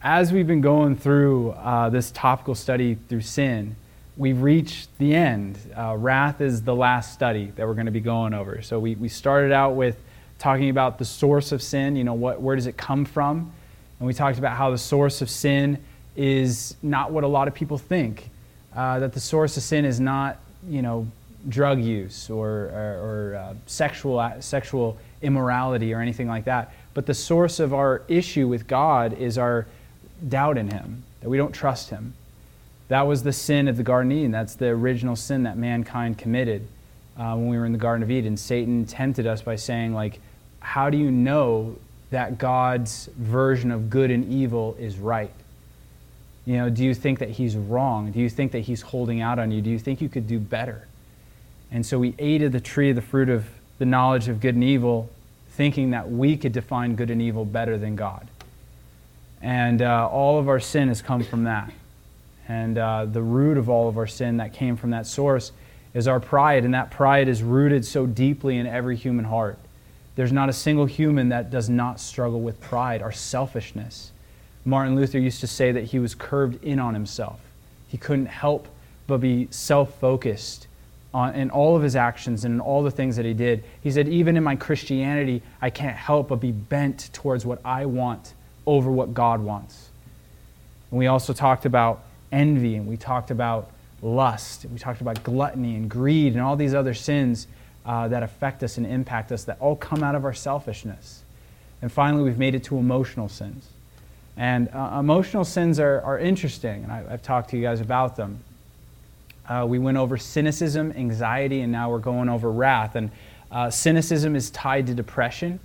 as we've been going through this topical study through sin, we've reached the end. Wrath is the last study that we're going to be going over. So we started out with talking about the source of sin, where does it come from? And we talked about how the source of sin is not what a lot of people think, that the source of sin is not, drug use or sexual immorality or anything like that. But the source of our issue with God is our doubt in Him, that we don't trust Him. That was the sin of the Garden of Eden. That's the original sin that mankind committed when we were in the Garden of Eden. Satan tempted us by saying, how do you know that God's version of good and evil is right? Do you think that He's wrong? Do you think that He's holding out on you? Do you think you could do better? And so we ate of the tree of the fruit of the knowledge of good and evil, thinking that we could define good and evil better than God. And all of our sin has come from that. And the root of all of our sin that came from that source is our pride, and that pride is rooted so deeply in every human heart. There's not a single human that does not struggle with pride, our selfishness. Martin Luther used to say that he was curved in on himself. He couldn't help but be self-focused in all of his actions and in all the things that he did. He said, even in my Christianity, I can't help but be bent towards what I want over what God wants. And we also talked about envy, and we talked about lust, and we talked about gluttony and greed and all these other sins that affect us and impact us that all come out of our selfishness. And finally, we've made it to emotional sins. And emotional sins are interesting, and I've talked to you guys about them. We went over cynicism, anxiety, and now we're going over wrath. And cynicism is tied to depression.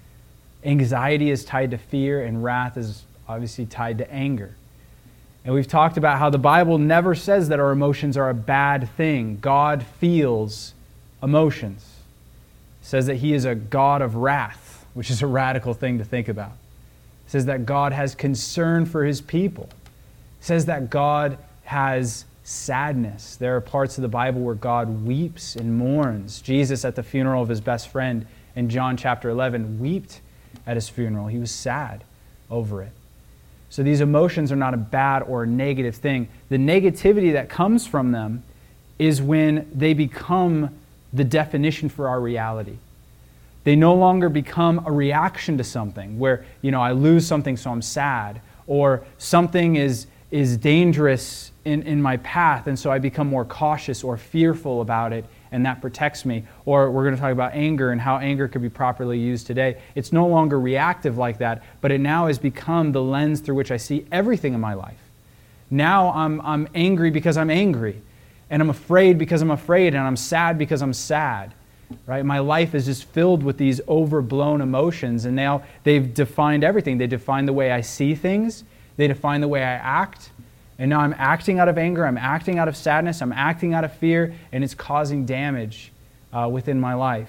Anxiety is tied to fear, and wrath is obviously tied to anger. And we've talked about how the Bible never says that our emotions are a bad thing. God feels emotions. It says that He is a God of wrath, which is a radical thing to think about. It says that God has concern for His people. It says that God has sadness. There are parts of the Bible where God weeps and mourns. Jesus, at the funeral of His best friend in John chapter 11, wept at His funeral. He was sad over it. So these emotions are not a bad or a negative thing. The negativity that comes from them is when they become the definition for our reality. They no longer become a reaction to something where, I lose something so I'm sad, or something is dangerous in my path and so I become more cautious or fearful about it, and that protects me. Or we're going to talk about anger and how anger could be properly used today. It's no longer reactive like that, but it now has become the lens through which I see everything in my life. Now I'm angry because I'm angry, and I'm afraid because I'm afraid, and I'm sad because I'm sad. Right? My life is just filled with these overblown emotions, and now they've defined everything. They define the way I see things. They define the way I act. And now I'm acting out of anger, I'm acting out of sadness, I'm acting out of fear, and it's causing damage within my life.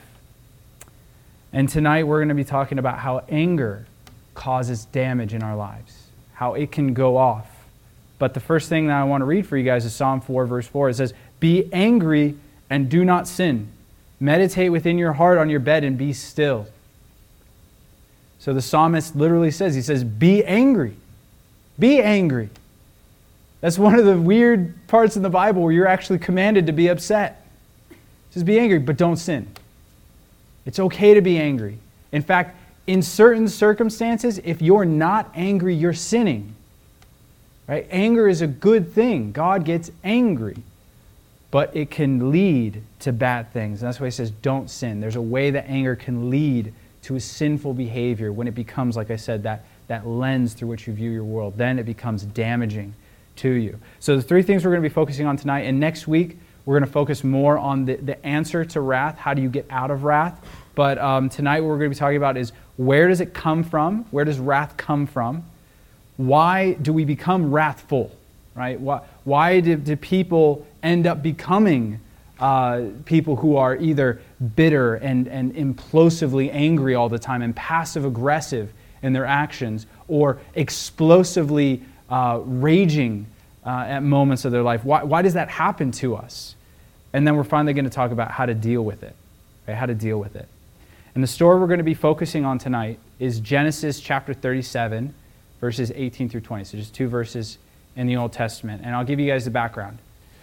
And tonight we're going to be talking about how anger causes damage in our lives, how it can go off. But the first thing that I want to read for you guys is Psalm 4, verse 4. It says, "Be angry and do not sin. Meditate within your heart on your bed and be still." So the psalmist literally says, he says, be angry. Be angry. That's one of the weird parts in the Bible where you're actually commanded to be upset. It says be angry, but don't sin. It's okay to be angry. In fact, in certain circumstances, if you're not angry, you're sinning. Right? Anger is a good thing. God gets angry. But it can lead to bad things. And that's why He says don't sin. There's a way that anger can lead to a sinful behavior when it becomes, like I said, that lens through which you view your world. Then it becomes damaging to you. So the three things we're going to be focusing on tonight, and next week we're going to focus more on the answer to wrath. How do you get out of wrath? But tonight what we're going to be talking about is where does it come from? Where does wrath come from? Why do we become wrathful? Right? Why do people end up becoming people who are either bitter and implosively angry all the time and passive-aggressive in their actions, or explosively raging at moments of their life? Why does that happen to us? And then we're finally going to talk about how to deal with it. Right? How to deal with it. And the story we're going to be focusing on tonight is Genesis chapter 37, verses 18 through 20. So just 2 verses in the Old Testament. And I'll give you guys the background.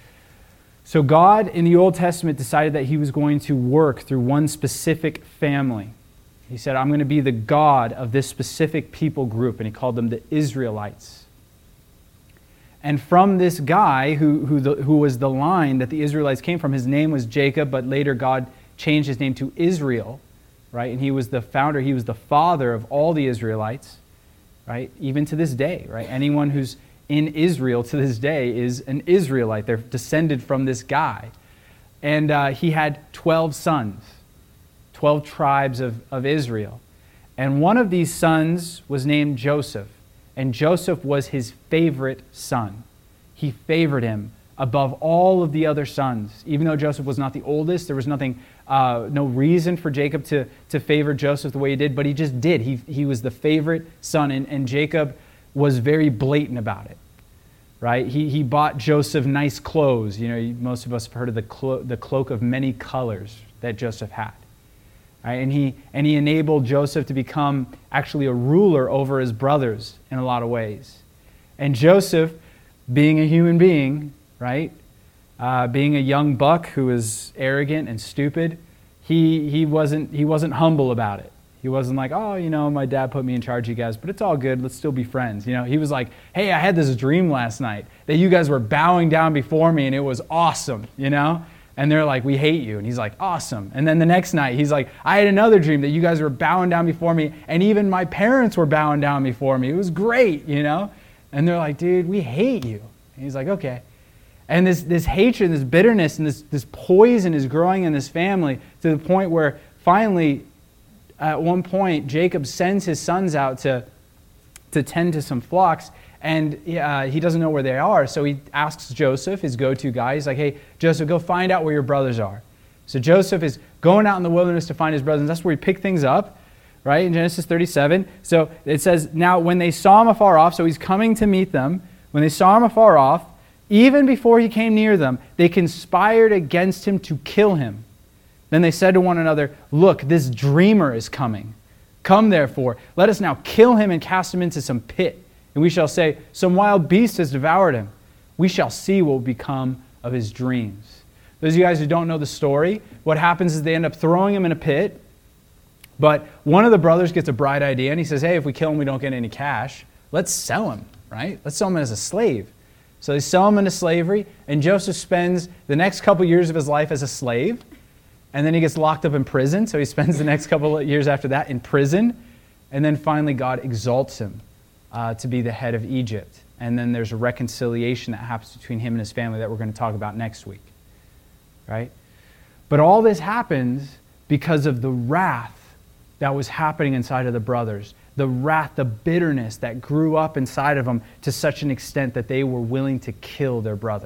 So God in the Old Testament decided that he was going to work through one specific family. He said, I'm going to be the God of this specific people group. And he called them the Israelites. And from this guy who was the line that the Israelites came from, his name was Jacob, but later God changed his name to Israel, right? And he was the founder, he was the father of all the Israelites, right? Even to this day, right? Anyone who's in Israel to this day is an Israelite. They're descended from this guy. And he had 12 sons, 12 tribes of Israel. And one of these sons was named Joseph. And Joseph was his favorite son. He favored him above all of the other sons. Even though Joseph was not the oldest, there was no reason for Jacob to favor Joseph the way he did, but he just did. He was the favorite son, and Jacob was very blatant about it, right? He bought Joseph nice clothes. You know, most of us have heard of the cloak of many colors that Joseph had. Right? And he enabled Joseph to become actually a ruler over his brothers in a lot of ways. And Joseph, being a human being, right, being a young buck who was arrogant and stupid, he wasn't humble about it. He wasn't like, oh, you know, my dad put me in charge of you guys, but it's all good. Let's still be friends. You know, he was like, hey, I had this dream last night that you guys were bowing down before me, and it was awesome. You know. And they're like, we hate you. And he's like, awesome. And then the next night, he's like, I had another dream that you guys were bowing down before me. And even my parents were bowing down before me. It was great, you know? And they're like, dude, we hate you. And he's like, okay. And this hatred, this bitterness, and this poison is growing in this family to the point where finally, at one point, Jacob sends his sons out to tend to some flocks. And he doesn't know where they are, so he asks Joseph, his go-to guy. He's like, hey, Joseph, go find out where your brothers are. So Joseph is going out in the wilderness to find his brothers, and that's where we pick things up, right, in Genesis 37. So it says, now when they saw him afar off, so he's coming to meet them, when they saw him afar off, even before he came near them, they conspired against him to kill him. Then they said to one another, look, this dreamer is coming. Come, therefore, let us now kill him and cast him into some pit. And we shall say, some wild beast has devoured him. We shall see what will become of his dreams. Those of you guys who don't know the story, what happens is they end up throwing him in a pit. But one of the brothers gets a bright idea, and he says, hey, if we kill him, we don't get any cash. Let's sell him, right? Let's sell him as a slave. So they sell him into slavery, and Joseph spends the next couple years of his life as a slave. And then he gets locked up in prison, so he spends the next couple of years after that in prison. And then finally God exalts him to be the head of Egypt. And then there's a reconciliation that happens between him and his family that we're going to talk about next week. Right? But all this happens because of the wrath that was happening inside of the brothers. The wrath, the bitterness that grew up inside of them to such an extent that they were willing to kill their brother.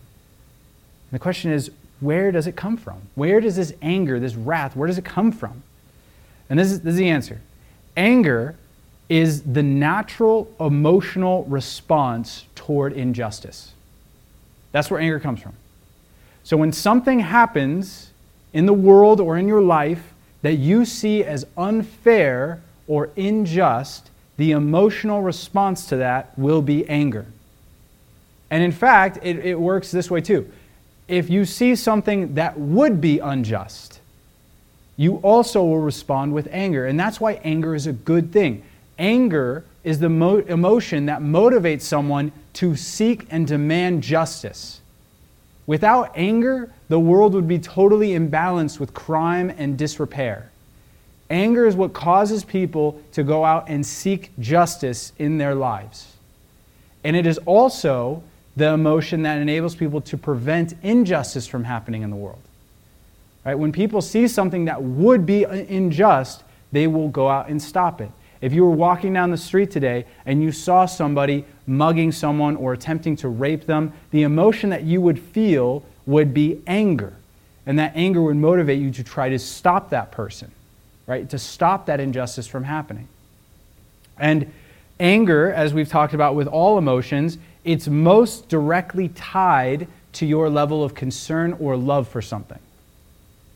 And the question is, where does it come from? Where does this anger, this wrath, where does it come from? And this is the answer. Anger is the natural emotional response toward injustice. That's where anger comes from. So when something happens in the world or in your life that you see as unfair or unjust, the emotional response to that will be anger. And in fact, it works this way too. If you see something that would be unjust, you also will respond with anger. And that's why anger is a good thing. Anger is the emotion that motivates someone to seek and demand justice. Without anger, the world would be totally imbalanced with crime and disrepair. Anger is what causes people to go out and seek justice in their lives. And it is also the emotion that enables people to prevent injustice from happening in the world. Right? When people see something that would be unjust, they will go out and stop it. If you were walking down the street today and you saw somebody mugging someone or attempting to rape them, the emotion that you would feel would be anger. And that anger would motivate you to try to stop that person, right? To stop that injustice from happening. And anger, as we've talked about with all emotions, it's most directly tied to your level of concern or love for something.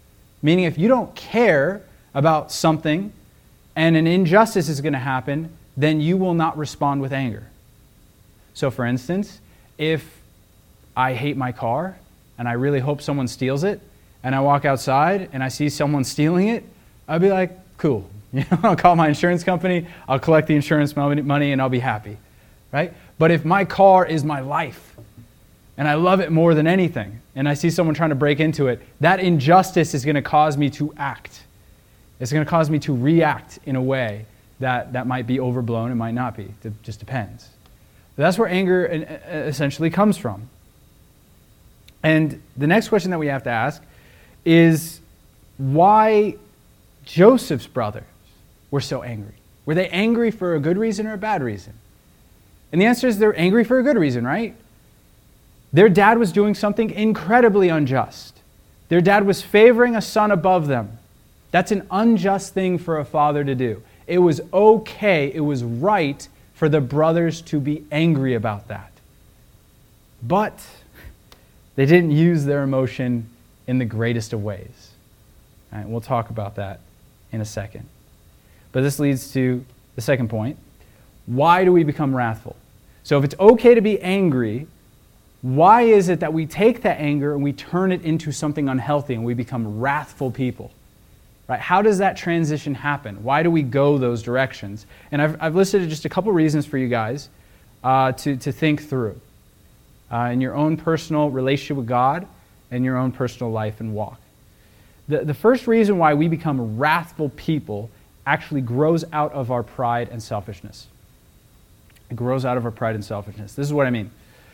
Meaning if you don't care about something and an injustice is going to happen, then you will not respond with anger. So for instance, if I hate my car and I really hope someone steals it, and I walk outside and I see someone stealing it, I'll be like, cool. I'll call my insurance company, I'll collect the insurance money, and I'll be happy, right? But if my car is my life, and I love it more than anything, and I see someone trying to break into it, that injustice is going to cause me to act. It's going to cause me to react in a way that might be overblown, it might not be. It just depends. But that's where anger essentially comes from. And the next question that we have to ask is why Joseph's brothers were so angry. Were they angry for a good reason or a bad reason? And the answer is they're angry for a good reason, right? Their dad was doing something incredibly unjust. Their dad was favoring a son above them. That's an unjust thing for a father to do. It was okay, it was right for the brothers to be angry about that. But they didn't use their emotion in the greatest of ways. All right, we'll talk about that in a second. But this leads to the second point. Why do we become wrathful? So if it's okay to be angry, why is it that we take that anger and we turn it into something unhealthy and we become wrathful people? Right? How does that transition happen? Why do we go those directions? And I've listed just a couple reasons for you guys to think through in your own personal relationship with God and your own personal life and walk. The first reason why we become wrathful people actually grows out of our pride and selfishness. It grows out of our pride and selfishness. This is what I mean.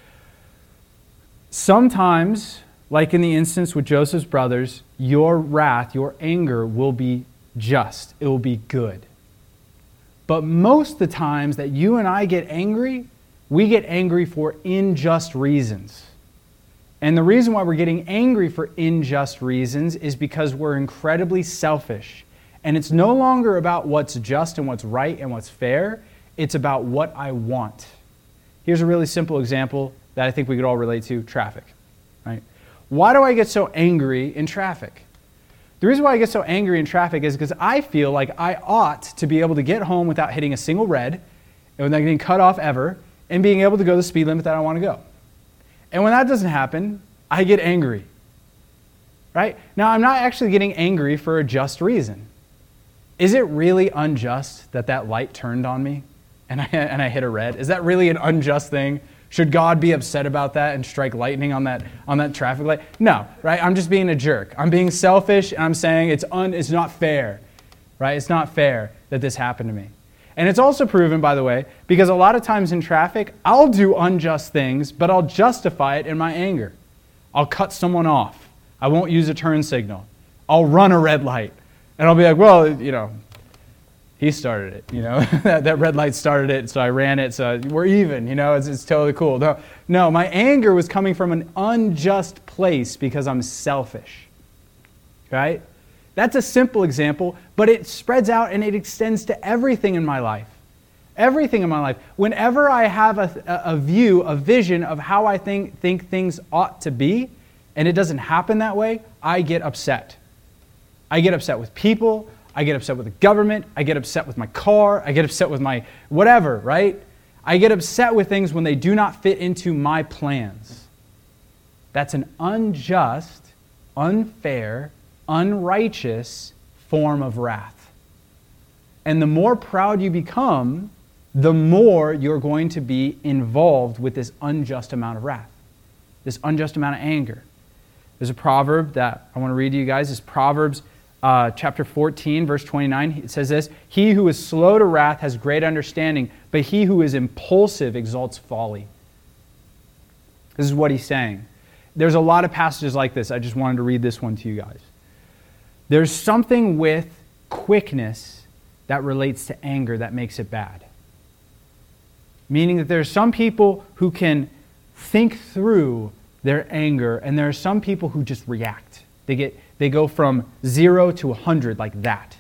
Sometimes, like in the instance with Joseph's brothers, your wrath, your anger will be just. It will be good. But most of the times that you and I get angry, we get angry for unjust reasons. And the reason why we're getting angry for unjust reasons is because we're incredibly selfish. And it's no longer about what's just and what's right and what's fair. It's about what I want. Here's a really simple example that I think we could all relate to: traffic. Right? Why do I get so angry in traffic? The reason why I get so angry in traffic is because I feel like I ought to be able to get home without hitting a single red and without getting cut off ever and being able to go the speed limit that I want to go. And when that doesn't happen, I get angry. Right? Now, I'm not actually getting angry for a just reason. Is it really unjust that light turned on me and I hit a red? Is that really an unjust thing? Should God be upset about that and strike lightning on that traffic light? No, right? I'm just being a jerk. I'm being selfish, and I'm saying it's not fair, right? It's not fair that this happened to me. And it's also proven, by the way, because a lot of times in traffic, I'll do unjust things, but I'll justify it in my anger. I'll cut someone off. I won't use a turn signal. I'll run a red light. And I'll be like, well, he started it, that red light started it, so I ran it, so we're even, it's totally cool. No, my anger was coming from an unjust place because I'm selfish, right? That's a simple example, but it spreads out and it extends to everything in my life. Everything in my life. Whenever I have a vision of how I think things ought to be, and it doesn't happen that way, I get upset. I get upset with people. I get upset with the government. I get upset with my car. I get upset with my whatever, right? I get upset with things when they do not fit into my plans. That's an unjust, unfair, unrighteous form of wrath. And the more proud you become, the more you're going to be involved with this unjust amount of wrath, this unjust amount of anger. There's a proverb that I want to read to you guys. It's Proverbs chapter 14, verse 29. It says this: "He who is slow to wrath has great understanding, but he who is impulsive exalts folly." This is what he's saying. There's a lot of passages like this. I just wanted to read this one to you guys. There's something with quickness that relates to anger that makes it bad. Meaning that there are some people who can think through their anger, and there are some people who just react. They go from 0 to 100 like that.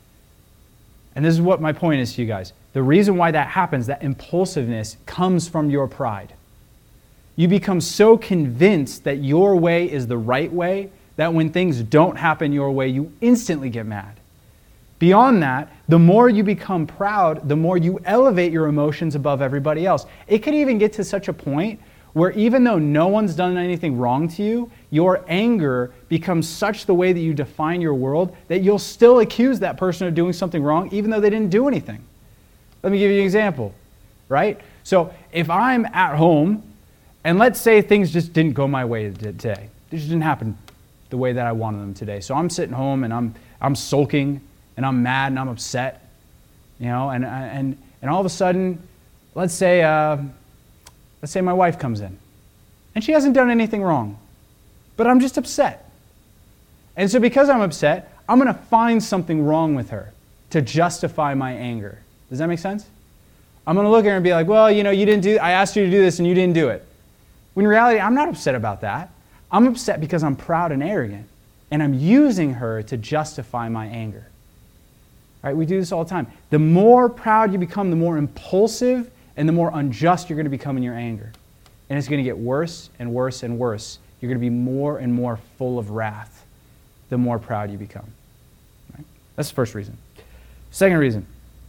And this is what my point is to you guys. The reason why that happens, that impulsiveness, comes from your pride. You become so convinced that your way is the right way that when things don't happen your way, you instantly get mad. Beyond that, the more you become proud, the more you elevate your emotions above everybody else. It could even get to such a point where even though no one's done anything wrong to you, your anger becomes such the way that you define your world that you'll still accuse that person of doing something wrong even though they didn't do anything. Let me give you an example, right? So if I'm at home and let's say things just didn't go my way today. It just didn't happen the way that I wanted them today. So I'm sitting home and I'm sulking and I'm mad and I'm upset, and all of a sudden, let's say my wife comes in and she hasn't done anything wrong, but I'm just upset. And so because I'm upset, I'm going to find something wrong with her to justify my anger. Does that make sense? I'm going to look at her and be like, well, I asked you to do this and you didn't do it. When in reality, I'm not upset about that. I'm upset because I'm proud and arrogant, and I'm using her to justify my anger. Right? We do this all the time. The more proud you become, the more impulsive and the more unjust you're going to become in your anger. And it's going to get worse and worse and worse. You're going to be more and more full of wrath the more proud you become. Right? That's the first reason. Second reason,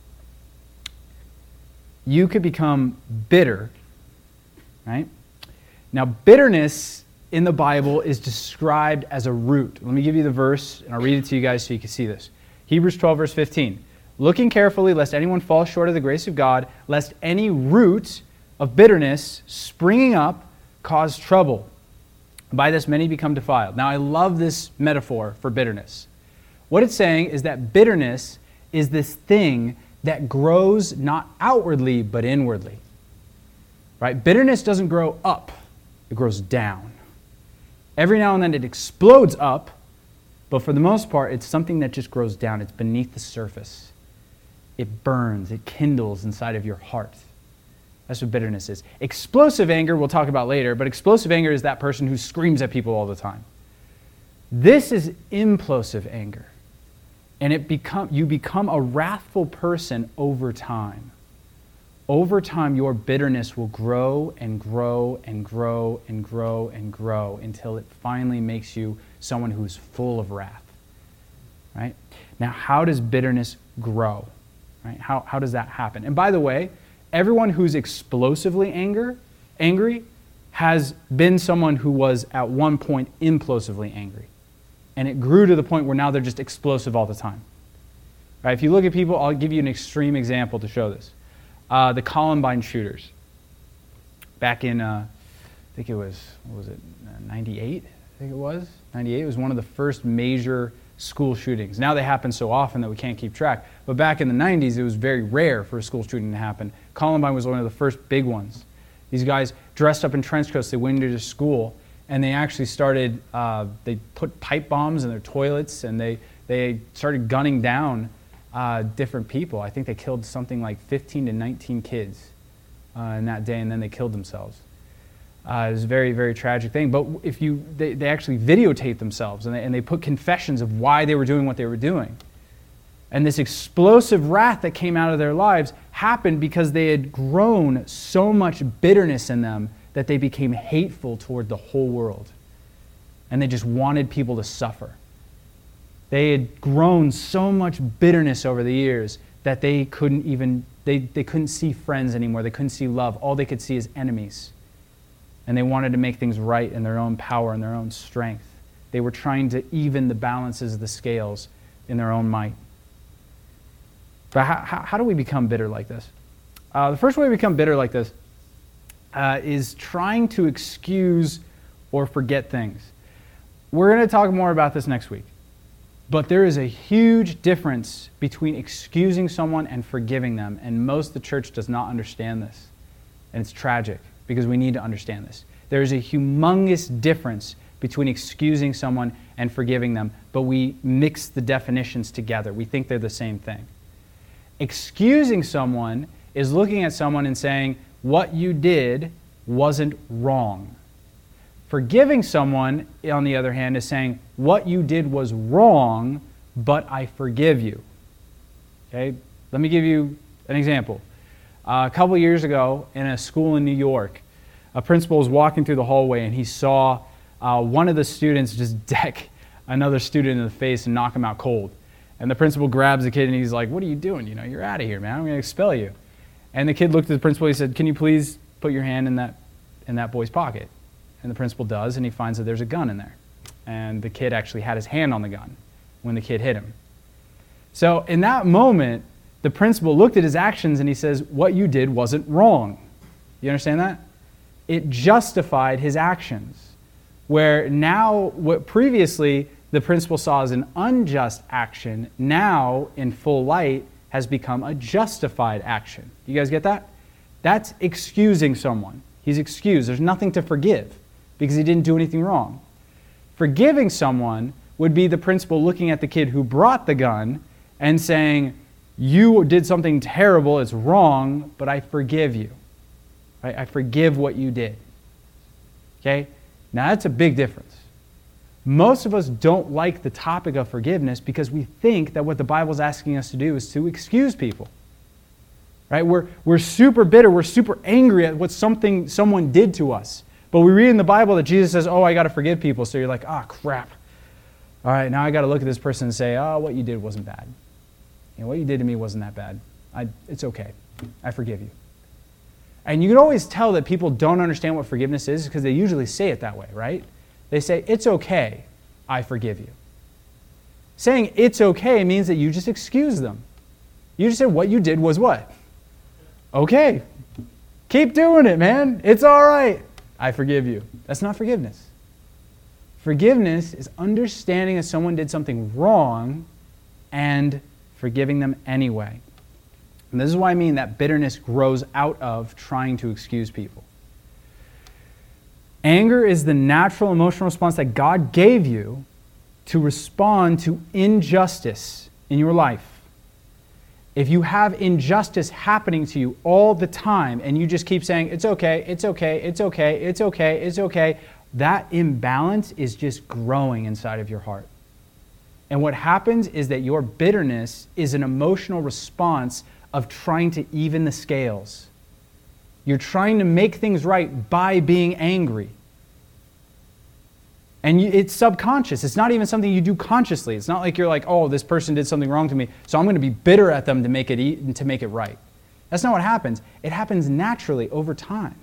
you could become bitter. Right? Now, bitterness in the Bible is described as a root. Let me give you the verse, and I'll read it to you guys so you can see this. Hebrews 12, verse 15. Looking carefully, lest anyone fall short of the grace of God, lest any root of bitterness springing up cause trouble. By this many become defiled. Now, I love this metaphor for bitterness. What it's saying is that bitterness is this thing that grows not outwardly, but inwardly. Right? Bitterness doesn't grow up, it grows down. Every now and then it explodes up, but for the most part, it's something that just grows down. It's beneath the surface. It burns, it kindles inside of your heart. That's what bitterness is. Explosive anger, we'll talk about later, but explosive anger is that person who screams at people all the time. This is implosive anger. And you become a wrathful person over time. Over time, your bitterness will grow and grow and grow and grow and grow until it finally makes you someone who's full of wrath. Right? Now, how does bitterness grow? Right? How does that happen? And by the way, everyone who's explosively angry has been someone who was at one point implosively angry. And it grew to the point where now they're just explosive all the time. Right? If you look at people, I'll give you an extreme example to show this. The Columbine shooters. Back in, I think it was, 98? I think it was. 98 was one of the first major school shootings. Now they happen so often that we can't keep track. But back in the 90s, it was very rare for a school shooting to happen. Columbine was one of the first big ones. These guys dressed up in trench coats, they went into school, and they actually started, they put pipe bombs in their toilets, and they started gunning down different people. I think they killed something like 15 to 19 kids in that day, and then they killed themselves. It was a very, very tragic thing. But they actually videotaped themselves, and they put confessions of why they were doing what they were doing. And this explosive wrath that came out of their lives happened because they had grown so much bitterness in them that they became hateful toward the whole world. And they just wanted people to suffer. They had grown so much bitterness over the years that they couldn't see friends anymore. They couldn't see love. All they could see is enemies. And they wanted to make things right in their own power and their own strength. They were trying to even the balances of the scales in their own might. But how do we become bitter like this? The first way we become bitter like this is trying to excuse or forget things. We're going to talk more about this next week. But there is a huge difference between excusing someone and forgiving them, and most of the church does not understand this. And it's tragic, because we need to understand this. There is a humongous difference between excusing someone and forgiving them, but we mix the definitions together. We think they're the same thing. Excusing someone is looking at someone and saying, what you did wasn't wrong. Forgiving someone, on the other hand, is saying, what you did was wrong, but I forgive you. Okay? Let me give you an example. A couple years ago, in a school in New York, a principal was walking through the hallway and he saw one of the students just deck another student in the face and knock him out cold. And the principal grabs the kid and he's like, what are you doing? You're out of here, man. I'm going to expel you. And the kid looked at the principal. He said, can you please put your hand in that boy's pocket? And the principal does, and he finds that there's a gun in there. And the kid actually had his hand on the gun when the kid hit him. So in that moment, the principal looked at his actions and he says, what you did wasn't wrong. You understand that? It justified his actions. Where now, what previously the principal saw as an unjust action, now in full light has become a justified action. You guys get that? That's excusing someone. He's excused. There's nothing to forgive because he didn't do anything wrong. Forgiving someone would be the principal looking at the kid who brought the gun and saying, you did something terrible, it's wrong, but I forgive you. Right? I forgive what you did. Okay? Now that's a big difference. Most of us don't like the topic of forgiveness because we think that what the Bible's asking us to do is to excuse people. Right? We're super bitter, we're super angry at what someone did to us. But we read in the Bible that Jesus says, I got to forgive people. So you're like, crap. All right, now I got to look at this person and say, what you did wasn't bad. What you did to me wasn't that bad. It's okay. I forgive you. And you can always tell that people don't understand what forgiveness is because they usually say it that way, right? They say, it's okay, I forgive you. Saying it's okay means that you just excuse them. You just said what you did was what? Okay. Keep doing it, man. It's all right. I forgive you. That's not forgiveness. Forgiveness is understanding that someone did something wrong and forgiving them anyway. And this is why I mean that bitterness grows out of trying to excuse people. Anger is the natural emotional response that God gave you to respond to injustice in your life. If you have injustice happening to you all the time and you just keep saying, it's okay, it's okay, it's okay, it's okay, it's okay, that imbalance is just growing inside of your heart. And what happens is that your bitterness is an emotional response of trying to even the scales. You're trying to make things right by being angry. And it's subconscious. It's not even something you do consciously. It's not like you're like, this person did something wrong to me, so I'm going to be bitter at them to make it right. That's not what happens. It happens naturally over time.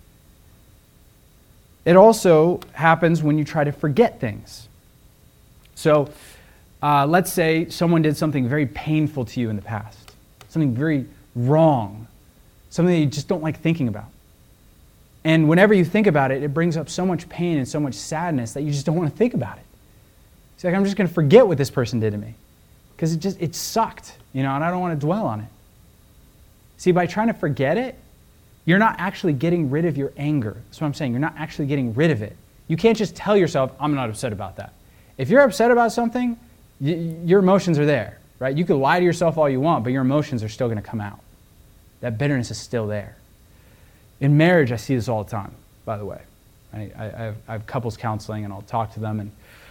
It also happens when you try to forget things. So let's say someone did something very painful to you in the past, something very wrong, something that you just don't like thinking about. And whenever you think about it, it brings up so much pain and so much sadness that you just don't want to think about it. It's like, I'm just going to forget what this person did to me because it sucked, and I don't want to dwell on it. See, by trying to forget it, you're not actually getting rid of your anger. That's what I'm saying. You're not actually getting rid of it. You can't just tell yourself, I'm not upset about that. If you're upset about something, your emotions are there, right? You can lie to yourself all you want, but your emotions are still going to come out. That bitterness is still there. In marriage, I see this all the time, by the way. I have couples counseling, and I'll talk to them,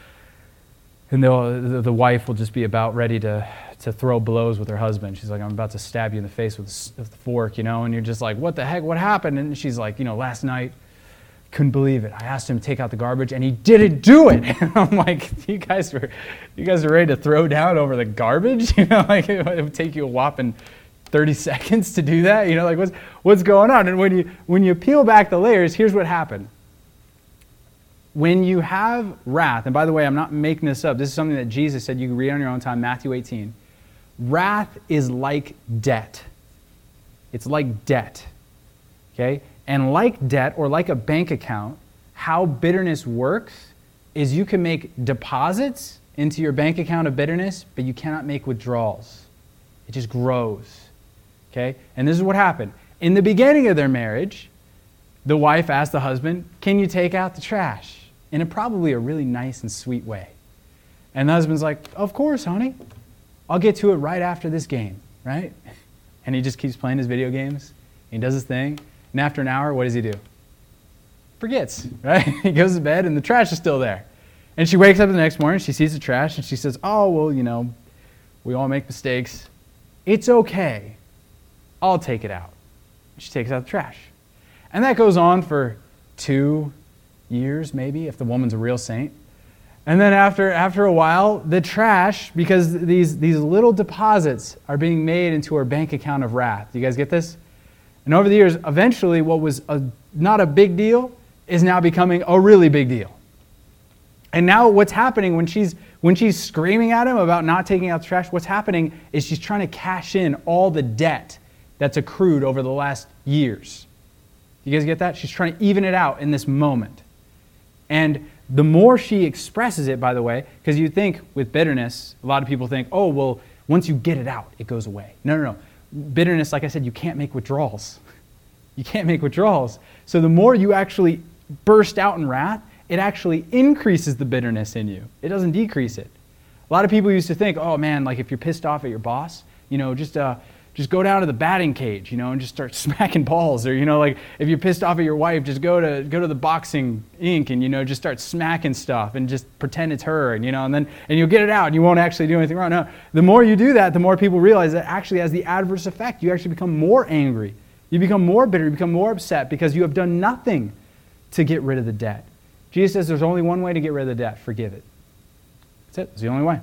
and the wife will just be about ready to throw blows with her husband. She's like, I'm about to stab you in the face with the fork, and you're just like, what the heck, what happened? And she's like, last night, couldn't believe it. I asked him to take out the garbage, and he didn't do it. And I'm like, you guys are ready to throw down over the garbage? Like it would take you a whopping 30 seconds to do that? What's going on? And when you peel back the layers, here's what happened. When you have wrath, and by the way, I'm not making this up. This is something that Jesus said. You can read on your own time, Matthew 18. Wrath is like debt. It's like debt. Okay? And like debt, or like a bank account, how bitterness works is you can make deposits into your bank account of bitterness, but you cannot make withdrawals. It just grows. Okay? And this is what happened. In the beginning of their marriage, the wife asked the husband, can you take out the trash? In probably a really nice and sweet way. And the husband's like, of course, honey. I'll get to it right after this game, right? And he just keeps playing his video games. He does his thing. And after an hour, what does he do? Forgets, right? He goes to bed and the trash is still there. And she wakes up the next morning, she sees the trash, and she says, we all make mistakes. It's okay. I'll take it out. She takes out the trash. And that goes on for 2 years, maybe, if the woman's a real saint. And then after a while, the trash, because these little deposits are being made into her bank account of wrath. Do you guys get this? And over the years, eventually what was not a big deal is now becoming a really big deal. And now what's happening when she's screaming at him about not taking out the trash, what's happening is she's trying to cash in all the debt that's accrued over the last years. You guys get that? She's trying to even it out in this moment. And the more she expresses it, by the way, because you think with bitterness, a lot of people think, oh, well, once you get it out, it goes away. No. Bitterness, like I said, you can't make withdrawals. You can't make withdrawals. So the more you actually burst out in wrath, it actually increases the bitterness in you. It doesn't decrease it. A lot of people used to think, oh man, like if you're pissed off at your boss, just go down to the batting cage, and just start smacking balls. Or, like if you're pissed off at your wife, just go to the boxing ink and, just start smacking stuff and just pretend it's her and you'll get it out and you won't actually do anything wrong. No, the more you do that, the more people realize that actually has the adverse effect. You actually become more angry. You become more bitter. You become more upset because you have done nothing to get rid of the debt. Jesus says there's only one way to get rid of the debt. Forgive it. That's it. It's the only way.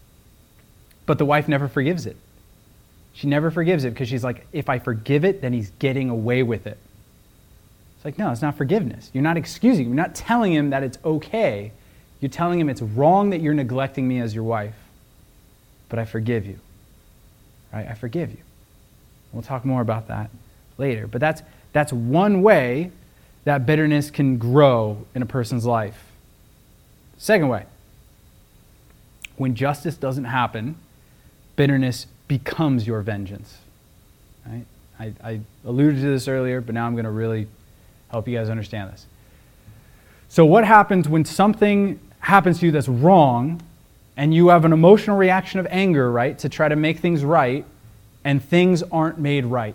But the wife never forgives it. She never forgives it because she's like, if I forgive it, then he's getting away with it. It's like, no, it's not forgiveness. You're not excusing. You're not telling him that it's okay. You're telling him it's wrong that you're neglecting me as your wife. But I forgive you. Right? I forgive you. We'll talk more about that later. But that's one way that bitterness can grow in a person's life. Second way, when justice doesn't happen, bitterness becomes your vengeance. Right? I alluded to this earlier, but now I'm going to really help you guys understand this. So what happens when something happens to you that's wrong and you have an emotional reaction of anger, right, to try to make things right, and things aren't made right?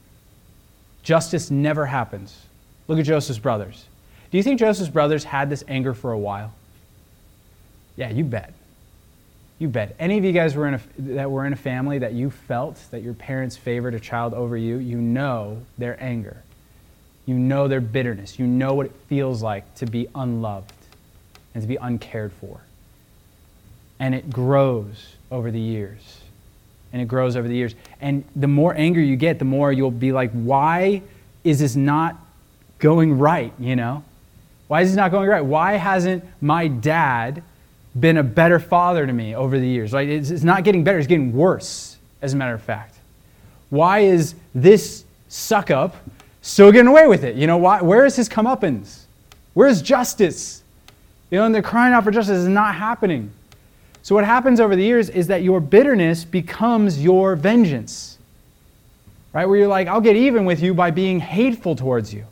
Justice never happens. Look at Joseph's brothers. Do you think Joseph's brothers had this anger for a while? Yeah, you bet. You bet. Any of you guys that were in a family that you felt that your parents favored a child over you, you know their anger. You know their bitterness. You know what it feels like to be unloved and to be uncared for. And it grows over the years. And it grows over the years. And the more anger you get, the more you'll be like, why is this not going right, Why is this not going right? Why hasn't my dad been a better father to me over the years? Right? It's not getting better, it's getting worse, as a matter of fact. Why is this suck-up still getting away with it? Why? Where is his comeuppance? Where's justice? And they're crying out for justice. It's not happening. So what happens over the years is that your bitterness becomes your vengeance. Right? Where you're like, I'll get even with you by being hateful towards you.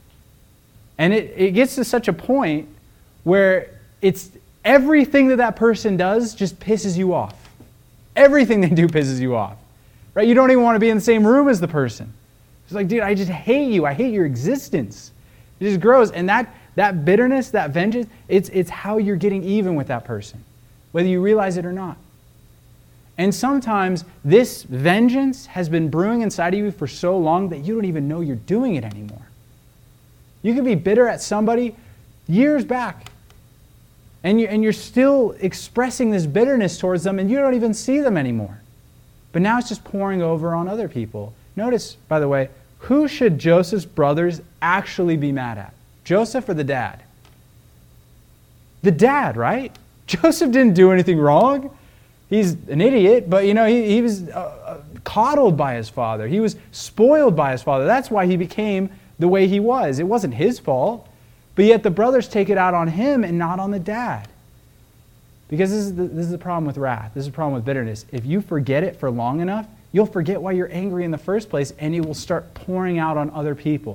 And it gets to such a point where it's everything that person does just pisses you off. Everything they do pisses you off. Right? You don't even want to be in the same room as the person. It's like, dude, I just hate you. I hate your existence. It just grows. And that bitterness, that vengeance, it's how you're getting even with that person, whether you realize it or not. And sometimes this vengeance has been brewing inside of you for so long that you don't even know you're doing it anymore. You could be bitter at somebody years back, and you're still expressing this bitterness towards them, and you don't even see them anymore. But now it's just pouring over on other people. Notice, by the way, who should Joseph's brothers actually be mad at? Joseph or the dad? The dad, right? Joseph didn't do anything wrong. He's an idiot, but he was coddled by his father. He was spoiled by his father. That's why he became the way he was. It wasn't his fault. But yet the brothers take it out on him and not on the dad. Because this is the problem with wrath. This is the problem with bitterness. If you forget it for long enough, you'll forget why you're angry in the first place, and it will start pouring out on other people.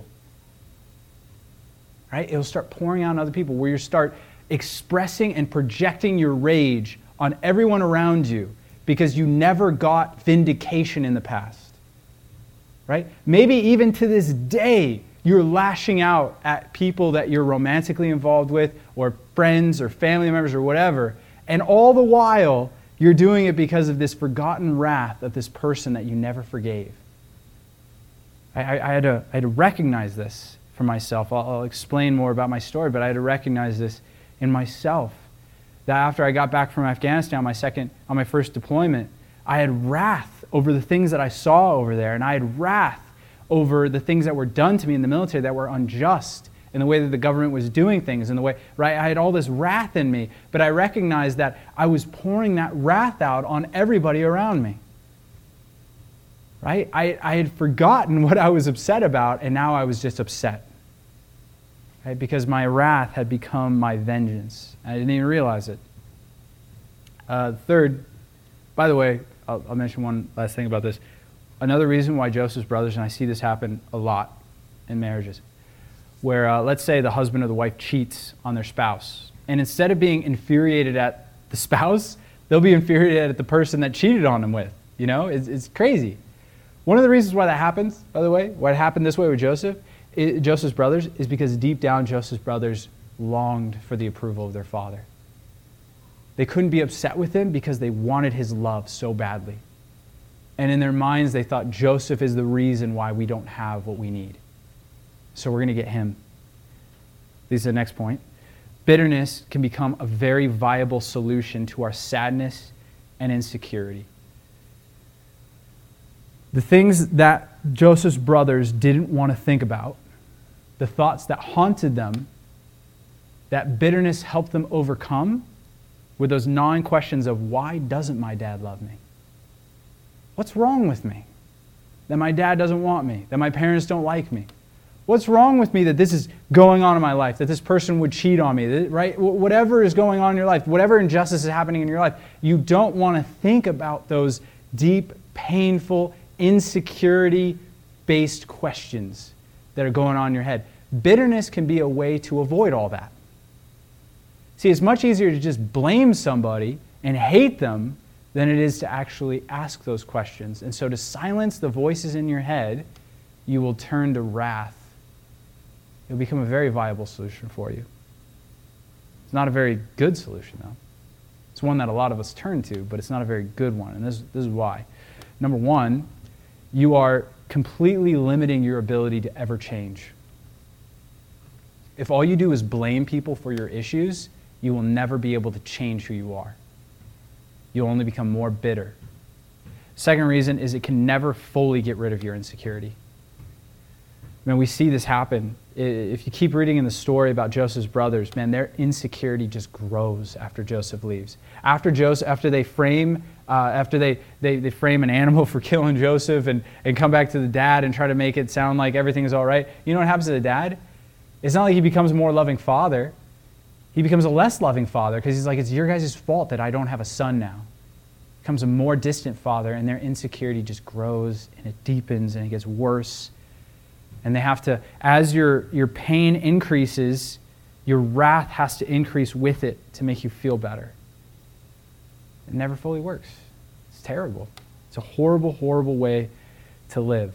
Right? It will start pouring out on other people, where you start expressing and projecting your rage on everyone around you because you never got vindication in the past. Right? Maybe even to this day, you're lashing out at people that you're romantically involved with, or friends or family members or whatever, and all the while, you're doing it because of this forgotten wrath of this person that you never forgave. I had to recognize this for myself. I'll explain more about my story, but I had to recognize this in myself, that after I got back from Afghanistan on my first deployment, I had wrath over the things that I saw over there, and I had wrath over the things that were done to me in the military that were unjust, in the way that the government was doing things, in the way, right? I had all this wrath in me, but I recognized that I was pouring that wrath out on everybody around me, right? I had forgotten what I was upset about, and now I was just upset, right? Because my wrath had become my vengeance. I didn't even realize it. Third, by the way, I'll mention one last thing about this. Another reason why Joseph's brothers, and I see this happen a lot in marriages, where let's say the husband or the wife cheats on their spouse, and instead of being infuriated at the spouse, they'll be infuriated at the person that cheated on them with. You know, it's crazy. One of the reasons why that happens, by the way, why it happened this way with Joseph's brothers, is because deep down Joseph's brothers longed for the approval of their father. They couldn't be upset with him because they wanted his love so badly. And in their minds, they thought Joseph is the reason why we don't have what we need. So we're going to get him. This is the next point. Bitterness can become a very viable solution to our sadness and insecurity. The things that Joseph's brothers didn't want to think about, the thoughts that haunted them, that bitterness helped them overcome, were those gnawing questions of, why doesn't my dad love me? What's wrong with me? That my dad doesn't want me, that my parents don't like me. What's wrong with me that this is going on in my life, that this person would cheat on me, right? Whatever is going on in your life, whatever injustice is happening in your life, you don't want to think about those deep, painful, insecurity-based questions that are going on in your head. Bitterness can be a way to avoid all that. See, it's much easier to just blame somebody and hate them than it is to actually ask those questions. And so to silence the voices in your head, you will turn to wrath. It'll become a very viable solution for you. It's not a very good solution, though. It's one that a lot of us turn to, but it's not a very good one. And this is why. Number one, you are completely limiting your ability to ever change. If all you do is blame people for your issues, you will never be able to change who you are. You'll only become more bitter. Second reason is it can never fully get rid of your insecurity. Man, we see this happen. If you keep reading in the story about Joseph's brothers, man, their insecurity just grows after Joseph leaves. After they frame an animal for killing Joseph and come back to the dad and try to make it sound like everything is all right, you know what happens to the dad? It's not like he becomes a more loving father. He becomes a less loving father because he's like, it's your guys' fault that I don't have a son now. He becomes a more distant father, and their insecurity just grows and it deepens and it gets worse. And they have to, as your pain increases, your wrath has to increase with it to make you feel better. It never fully works. It's terrible. It's a horrible, horrible way to live.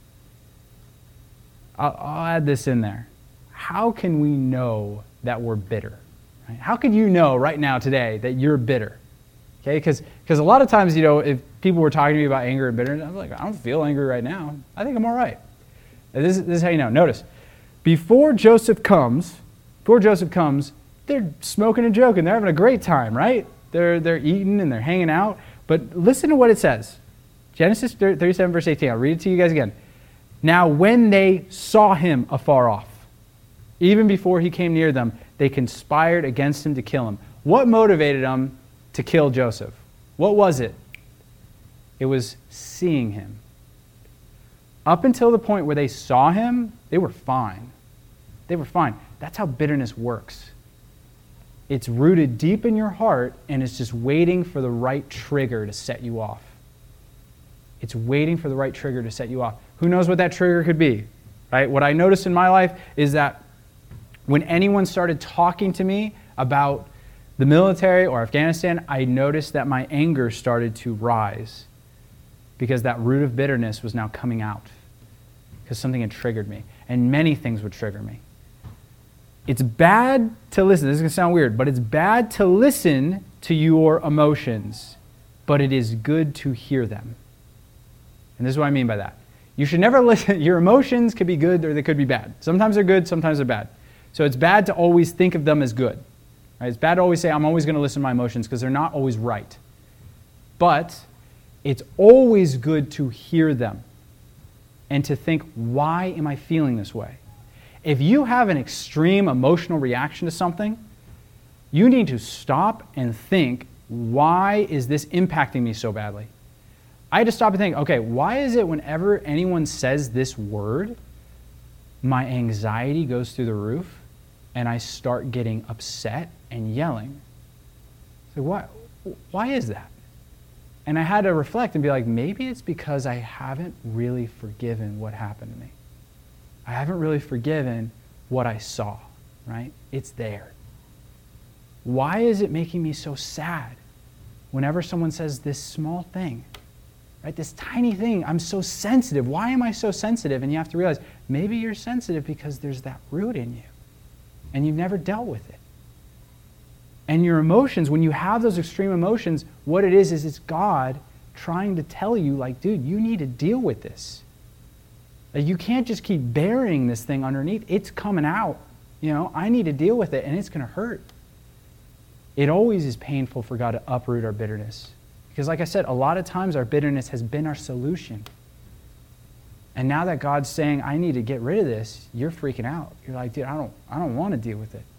I'll add this in there. How can we know that we're bitter? Right? How could you know right now, today, that you're bitter? Okay, because a lot of times, if people were talking to me about anger and bitterness, I'm like, I don't feel angry right now. I think I'm all right. This is how you know. Notice, before Joseph comes, they're smoking and joking. They're having a great time, right? They're eating and they're hanging out. But listen to what it says. Genesis 37, verse 18. I'll read it to you guys again. Now, when they saw him afar off, even before he came near them, they conspired against him to kill him. What motivated them to kill Joseph? What was it? It was seeing him. Up until the point where they saw him, they were fine. They were fine. That's how bitterness works. It's rooted deep in your heart, and it's just waiting for the right trigger to set you off. It's waiting for the right trigger to set you off. Who knows what that trigger could be, right? What I noticed in my life is that when anyone started talking to me about the military or Afghanistan, I noticed that my anger started to rise because that root of bitterness was now coming out because something had triggered me, and many things would trigger me. It's bad to listen. This is going to sound weird, but it's bad to listen to your emotions, but it is good to hear them. And this is what I mean by that. You should never listen. Your emotions could be good or they could be bad. Sometimes they're good, sometimes they're bad. So it's bad to always think of them as good. Right? It's bad to always say, I'm always going to listen to my emotions, because they're not always right. But it's always good to hear them and to think, why am I feeling this way? If you have an extreme emotional reaction to something, you need to stop and think, why is this impacting me so badly? I had to stop and think, okay, why is it whenever anyone says this word, my anxiety goes through the roof and I start getting upset and yelling? So why is that? And I had to reflect and be like, maybe it's because I haven't really forgiven what happened to me. I haven't really forgiven what I saw, right? It's there. Why is it making me so sad whenever someone says this small thing, right? This tiny thing, I'm so sensitive. Why am I so sensitive? And you have to realize, maybe you're sensitive because there's that root in you and you've never dealt with it. And your emotions, when you have those extreme emotions, what it is it's God trying to tell you, like, dude, you need to deal with this. Like, you can't just keep burying this thing underneath. It's coming out. I need to deal with it, and it's going to hurt. It always is painful for God to uproot our bitterness. Because like I said, a lot of times our bitterness has been our solution. And now that God's saying, I need to get rid of this, you're freaking out. You're like, dude, I don't want to deal with it.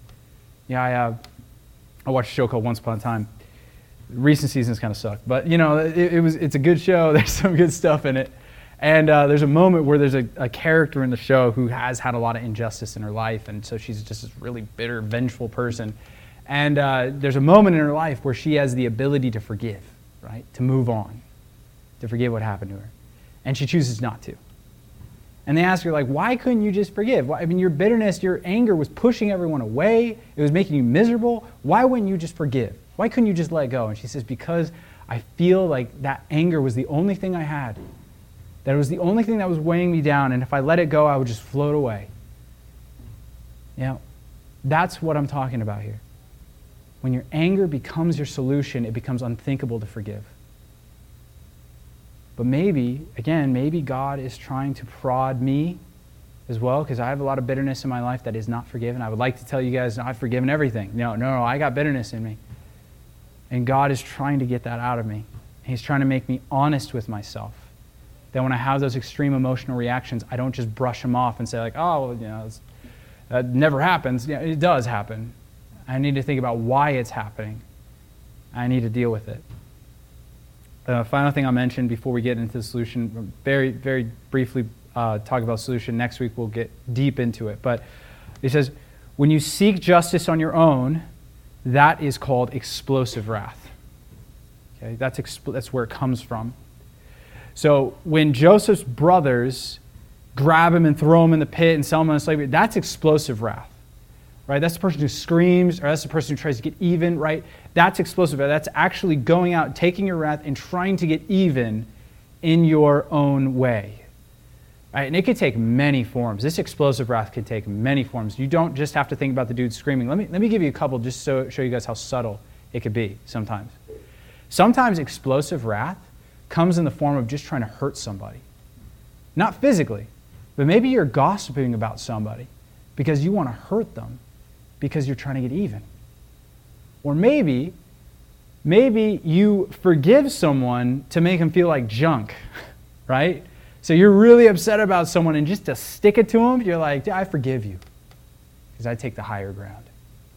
I watched a show called Once Upon a Time. Recent seasons kind of suck, but it's a good show. There's some good stuff in it. And there's a moment where there's a character in the show who has had a lot of injustice in her life, and so she's just this really bitter, vengeful person. And there's a moment in her life where she has the ability to forgive, right? To move on, to forgive what happened to her. And she chooses not to. And they ask her, like, why couldn't you just forgive? Your bitterness, your anger was pushing everyone away. It was making you miserable. Why wouldn't you just forgive? Why couldn't you just let go? And she says, because I feel like that anger was the only thing I had. That it was the only thing that was weighing me down. And if I let it go, I would just float away. That's what I'm talking about here. When your anger becomes your solution, it becomes unthinkable to forgive. But maybe God is trying to prod me as well, because I have a lot of bitterness in my life that is not forgiven. I would like to tell you guys, I've forgiven everything. No, I got bitterness in me. And God is trying to get that out of me. He's trying to make me honest with myself. That when I have those extreme emotional reactions, I don't just brush them off and say, like, oh, that never happens. It does happen. I need to think about why it's happening. I need to deal with it. Final thing I'll mention before we get into the solution, very, very briefly talk about solution. Next week we'll get deep into it. But it says, when you seek justice on your own, that is called explosive wrath. Okay, that's where it comes from. So when Joseph's brothers grab him and throw him in the pit and sell him into slavery, that's explosive wrath. Right? That's the person who screams, or that's the person who tries to get even, right? That's explosive wrath. That's actually going out, taking your wrath, and trying to get even in your own way. Right? And it could take many forms. This explosive wrath could take many forms. You don't just have to think about the dude screaming. Let me give you a couple just so show you guys how subtle it could be sometimes. Sometimes explosive wrath comes in the form of just trying to hurt somebody. Not physically, but maybe you're gossiping about somebody because you want to hurt them, because you're trying to get even. Or maybe you forgive someone to make them feel like junk, right? So you're really upset about someone, and just to stick it to them, you're like, I forgive you because I take the higher ground,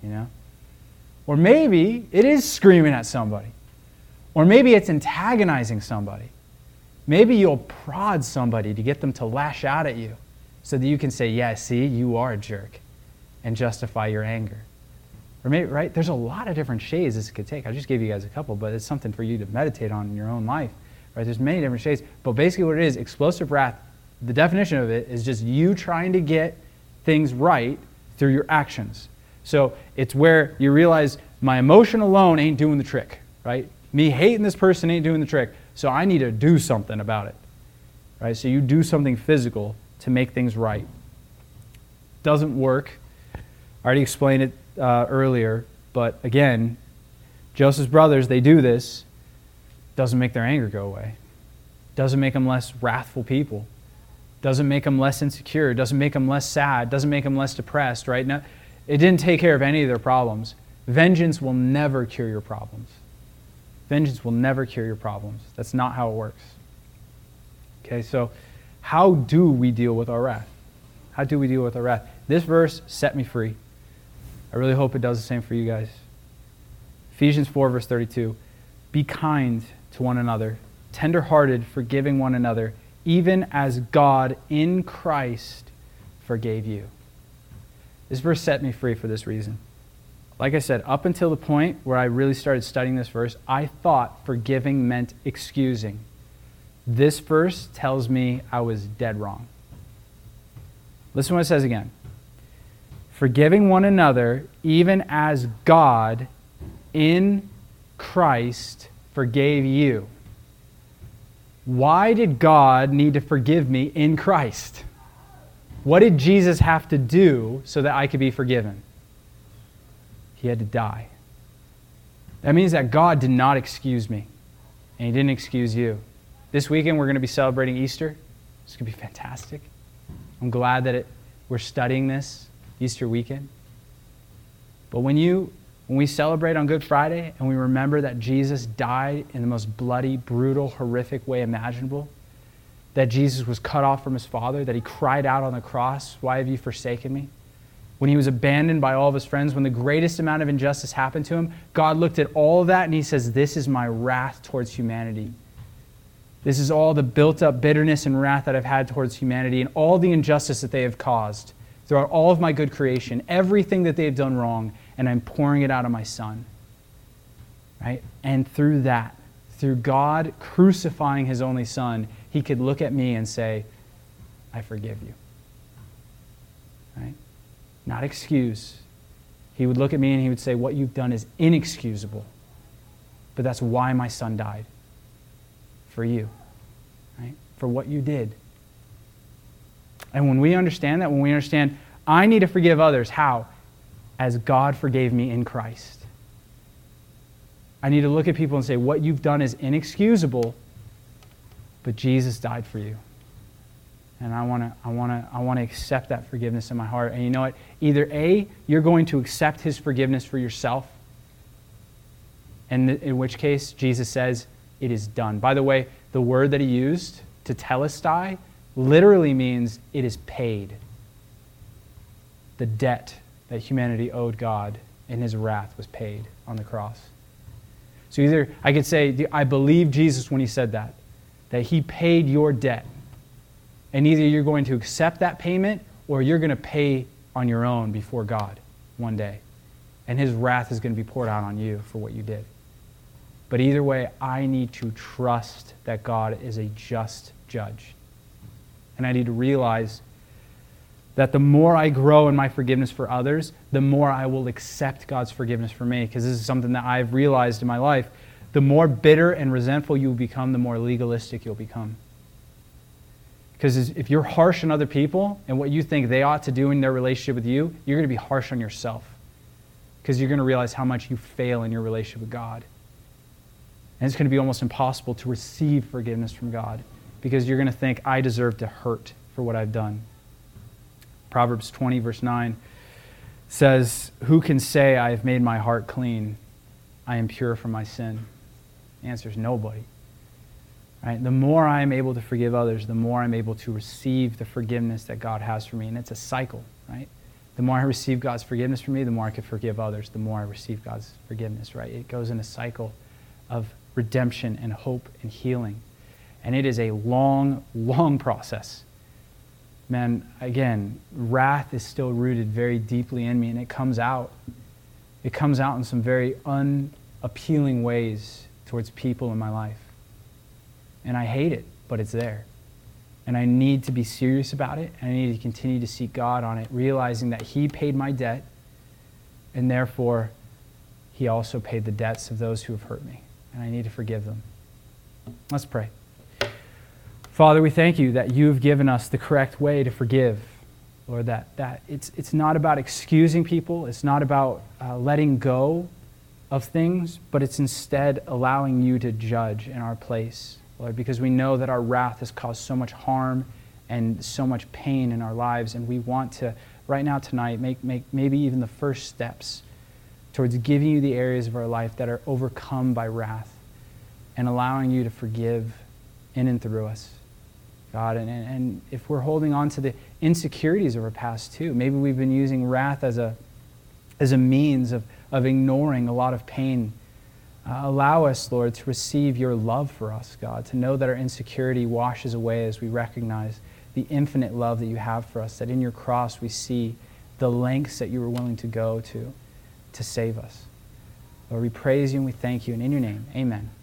Or maybe it is screaming at somebody. Or maybe it's antagonizing somebody. Maybe you'll prod somebody to get them to lash out at you so that you can say, yeah, see, you are a jerk, and justify your anger. Or maybe, right? There's a lot of different shades this could take. I just gave you guys a couple, but it's something for you to meditate on in your own life. Right? There's many different shades. But basically what it is, explosive wrath, the definition of it is just you trying to get things right through your actions. So it's where you realize my emotion alone ain't doing the trick, right? Me hating this person ain't doing the trick, so I need to do something about it. Right? So you do something physical to make things right. Doesn't work. I already explained it earlier, but again, Joseph's brothers, they do this. Doesn't make their anger go away. Doesn't make them less wrathful people. Doesn't make them less insecure. Doesn't make them less sad. Doesn't make them less depressed, right? Now, it didn't take care of any of their problems. Vengeance will never cure your problems. Vengeance will never cure your problems. That's not how it works. Okay, so how do we deal with our wrath? How do we deal with our wrath? This verse set me free. I really hope it does the same for you guys. Ephesians 4, verse 32. Be kind to one another, tender-hearted, forgiving one another, even as God in Christ forgave you. This verse set me free for this reason. Like I said, up until the point where I really started studying this verse, I thought forgiving meant excusing. This verse tells me I was dead wrong. Listen to what it says again. Forgiving one another, even as God in Christ forgave you. Why did God need to forgive me in Christ? What did Jesus have to do so that I could be forgiven? He had to die. That means that God did not excuse me, and He didn't excuse you. This weekend we're going to be celebrating Easter. It's going to be fantastic. I'm glad that we're studying this Easter weekend. But when we celebrate on Good Friday and we remember that Jesus died in the most bloody, brutal, horrific way imaginable, that Jesus was cut off from His Father, that He cried out on the cross, "Why have you forsaken me?" When He was abandoned by all of His friends, when the greatest amount of injustice happened to Him, God looked at all of that and He says, "This is my wrath towards humanity. This is all the built-up bitterness and wrath that I've had towards humanity and all the injustice that they have caused throughout all of my good creation, everything that they have done wrong, and I'm pouring it out on my Son." Right? And through that, through God crucifying His only Son, He could look at me and say, "I forgive you." Right? Not excuse. He would look at me and He would say, "What you've done is inexcusable. But that's why my Son died. For you. Right? For what you did." And when we understand that, when we understand, I need to forgive others, how? As God forgave me in Christ. I need to look at people and say, what you've done is inexcusable, but Jesus died for you. And I want to accept that forgiveness in my heart. And you know what? Either A, you're going to accept His forgiveness for yourself, and in which case Jesus says, it is done. By the way, the word that He used, tetelestai, literally means it is paid. The debt that humanity owed God in His wrath was paid on the cross. So either I could say, I believe Jesus when He said that He paid your debt. And either you're going to accept that payment or you're going to pay on your own before God one day. And His wrath is going to be poured out on you for what you did. But either way, I need to trust that God is a just judge. And I need to realize that the more I grow in my forgiveness for others, the more I will accept God's forgiveness for me. Because this is something that I've realized in my life. The more bitter and resentful you become, the more legalistic you'll become. Because if you're harsh on other people and what you think they ought to do in their relationship with you, you're going to be harsh on yourself. Because you're going to realize how much you fail in your relationship with God. And it's going to be almost impossible to receive forgiveness from God because you're going to think, I deserve to hurt for what I've done. Proverbs 20, verse 9 says, "Who can say I have made my heart clean? I am pure from my sin." The answer is nobody. Right? The more I am able to forgive others, the more I'm able to receive the forgiveness that God has for me. And it's a cycle, right? The more I receive God's forgiveness for me, the more I can forgive others. The more I receive God's forgiveness, right? It goes in a cycle of redemption and hope and healing. And it is a long, long process. Man, again, wrath is still rooted very deeply in me, and it comes out. It comes out in some very unappealing ways towards people in my life. And I hate it, but it's there. And I need to be serious about it, and I need to continue to seek God on it, realizing that He paid my debt, and therefore He also paid the debts of those who have hurt me. And I need to forgive them. Let's pray. Father, we thank You that You have given us the correct way to forgive. Lord, that it's not about excusing people. It's not about letting go of things, but it's instead allowing You to judge in our place, Lord, because we know that our wrath has caused so much harm and so much pain in our lives, and we want to, right now tonight, make maybe even the first steps towards giving you the areas of our life that are overcome by wrath and allowing you to forgive in and through us, God. And if we're holding on to the insecurities of our past too, maybe we've been using wrath as a means of ignoring a lot of pain. Allow us, Lord, to receive your love for us, God, to know that our insecurity washes away as we recognize the infinite love that you have for us, that in your cross we see the lengths that you were willing to go to save us. Lord, we praise you and we thank you, and in your name, amen.